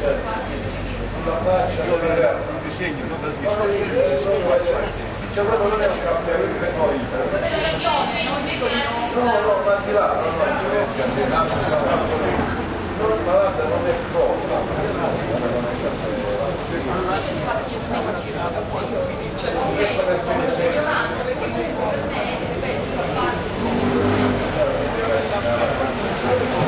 sulla faccia, non un disegno, non dal disegno. C'è proprio non è un cambiamento per noi. No, no, ma di là, no, ma guarda, non è cosa. Allora si fa che non è girato poi io cioè non sto funzionando perché comunque per me è bello